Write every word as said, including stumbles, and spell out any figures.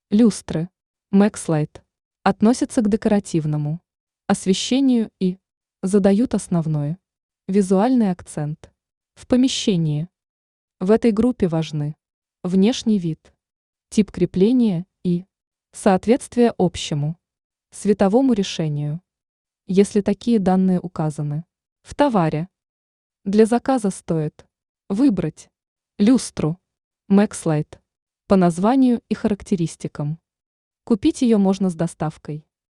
Люстры Maxlight относятся к декоративному освещению и задают основной визуальный акцент в помещении. В этой группе важны внешний вид, тип крепления и соответствие общему световому решению, если такие данные указаны в товаре. Для заказа стоит выбрать люстру Maxlight по названию и характеристикам. Купить ее можно с доставкой.